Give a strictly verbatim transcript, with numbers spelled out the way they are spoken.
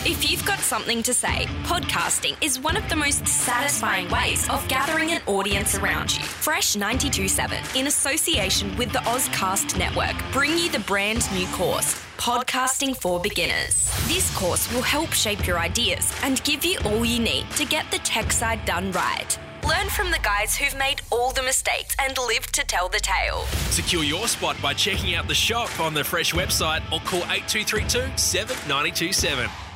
If you've got something to say, podcasting is one of the most satisfying ways of gathering an audience around you. Fresh ninety-two point seven, in association with the Ozcast Network, bring you the brand new course, Podcasting for Beginners. This course will help shape your ideas and give you all you need to get the tech side done right. Learn from the guys who've made all the mistakes and lived to tell the tale. Secure your spot by checking out the shop on the Fresh website or call eight two three two, seven nine two seven.